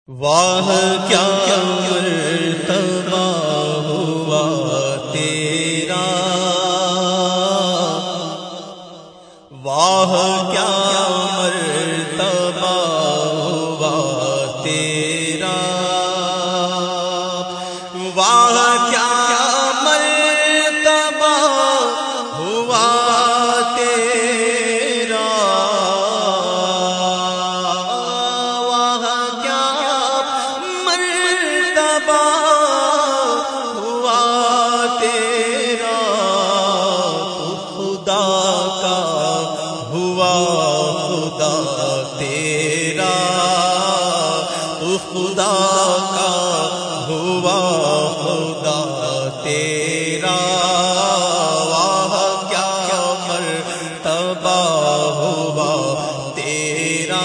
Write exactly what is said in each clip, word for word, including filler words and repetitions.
واہ کیا مرتبہ ہوا تیرا، واہ کیا مرتبہ ہوا تیرا، واہ کیا مرتبہ ہوا تیرا، واہ کیا مرتبہ ہوا تیرا، تو خدا کا ہوا خدا تیرا، تو خدا کا ہوا خدا تیرا، واہ کیا مرتبہ ہوا تیرا،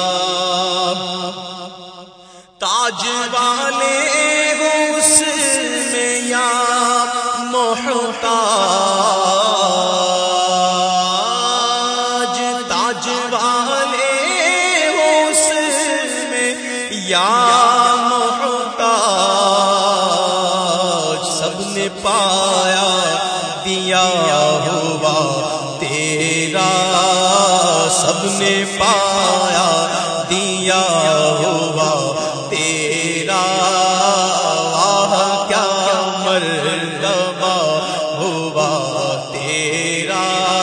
تاج والے ہو اس میں یا محتاج، تاج والے ہو اس میں یا محتاج، سب نے پایا دیا ہوا تیرا، سب نے پایا دیا ہوا تیرا، واہ کیا مرتبہ ہوا تیرا،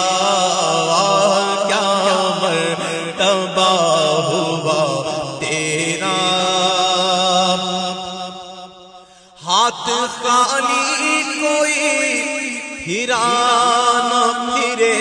واہ کیا مرتبہ ہوا تیرا، ہاتھ خالی کوئی پھرا نہ پھرے،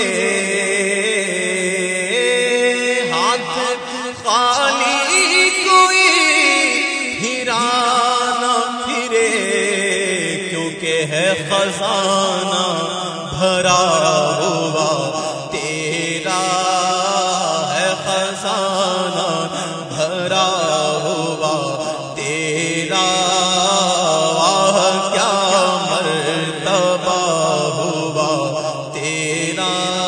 ہاتھ خالی کوئی پھرا نہ پھرے، کیونکہ ہے خزانہ بھرا ہوا تیرا، ہے خزانہ بھرا ہوا تیرا، واہ کیا مرتبہ ہوا تیرا،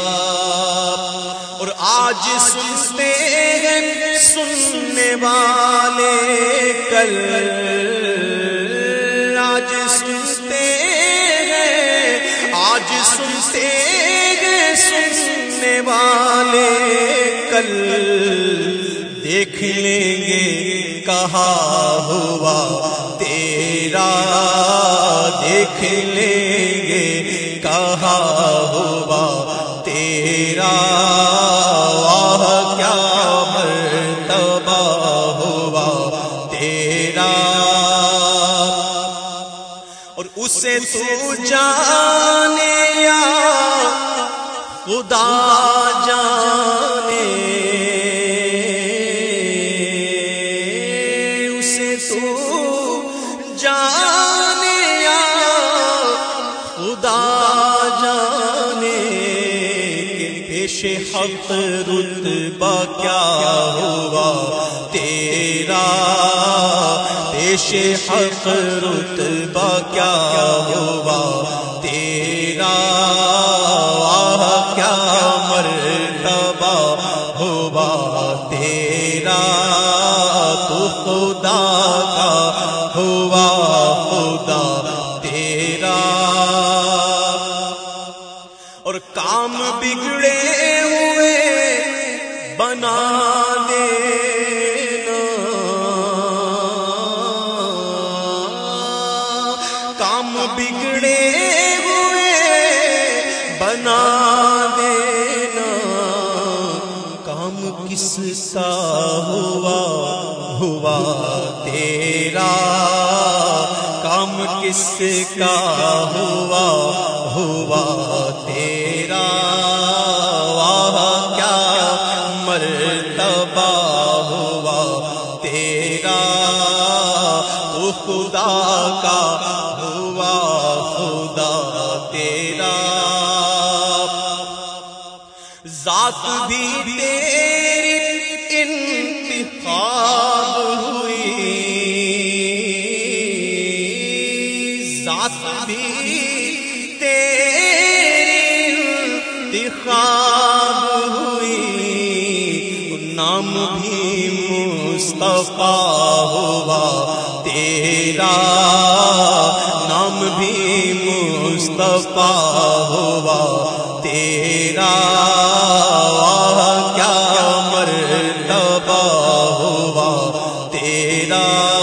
اور آج سنتے ہیں سننے والے کل، آج سنتے ہیں آج سنتے ہیں سننے والے کل، دیکھ لیں گے کہاں ہوا تیرا، دیکھ لیں گے کہاں ہوا تیرا، واہ کیا مرتبہ ہوا تیرا، اور اسے تو جانے یا خدا جانے، اسے تو جانے یا خدا جانے، کہ پیش حق رتبہ کیا ہوا تیرا، پیش حق رتبہ کیا ہوا تیرا، واہ کیا مرتبہ ہوا تیرا، تو خدا کا ہوا خدا تیرا، اور کام بگڑے ہوئے بنا دینا، کام بگڑے ہوئے بنا دینا، کام کس کا ہوا ہوا تیرا، کام کس کا ہوا ہوا تیرا، واہ کیا مرتبہ ہوا تیرا، تو خدا کا ہوا خدا تیرا، ذات بھی تیری انتخاب ہوئی، ذات بھی تیری انتخاب ہوئی، نام بھی مصطفیٰ مصطفیٰ ہوا تیرا نام بھی مصطفیٰ ہوا تیرا کیا مرتبہ ہوا تیرا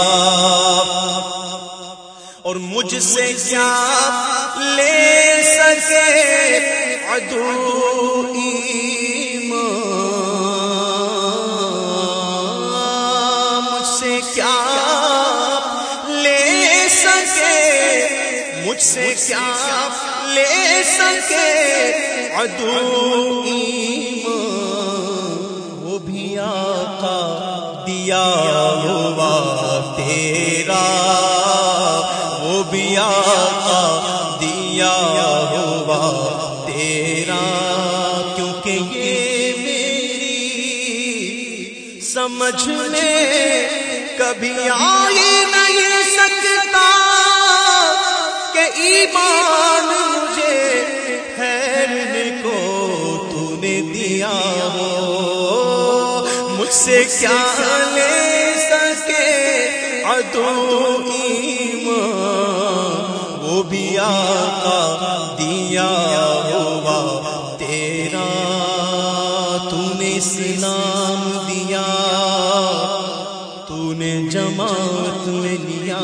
اور مجھ سے کیا لے سکے عدو ایمان مجھ سے کیا لے سکے مجھ سے کیا لے سکے عدو ایمان وہ بھی آقا دیا ہوا تیرا وہ بھی آقا دیا ہوا تیرا کیونکہ یہ میری سمجھ میں کبھی آ ہی نہیں سکتا کہ ایمان مجھے ٹھہرنے کو تو نے دیا ہو مجھ سے کیا لے سکے عدو ایمان وہ بھی آقا دیا ہوا تیرا تو نے اسلام دیا تو نے جماعت میں لیا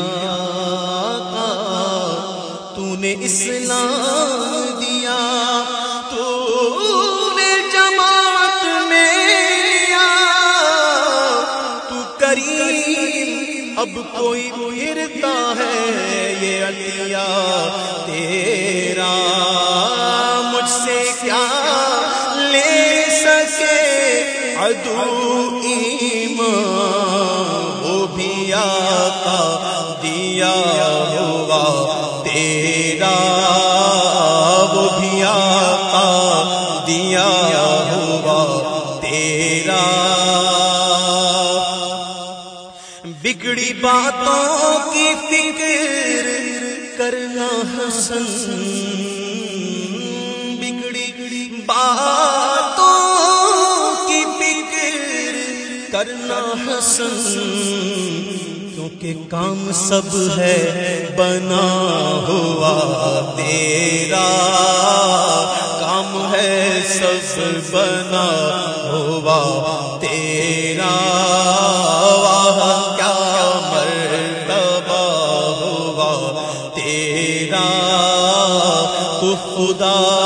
تو نے اسلام دیا تو نے جماعت میں لیا تو کریم اب کوئی پھرتا ہے یہ عطیہ تیرا مجھ سے کیا لے سکے عدو ایمان وہ بھی آقا دیا ہوا تیرا وہ بھی آقا دیا ہوا تیرا بگڑی باتوں کی فکر کرنا حسن بگڑی باتوں کی فکر کرنا حسن کیونکہ کام سب ہے بنا ہوا تیرا کام ہے سب بنا ہوا تیرا خدا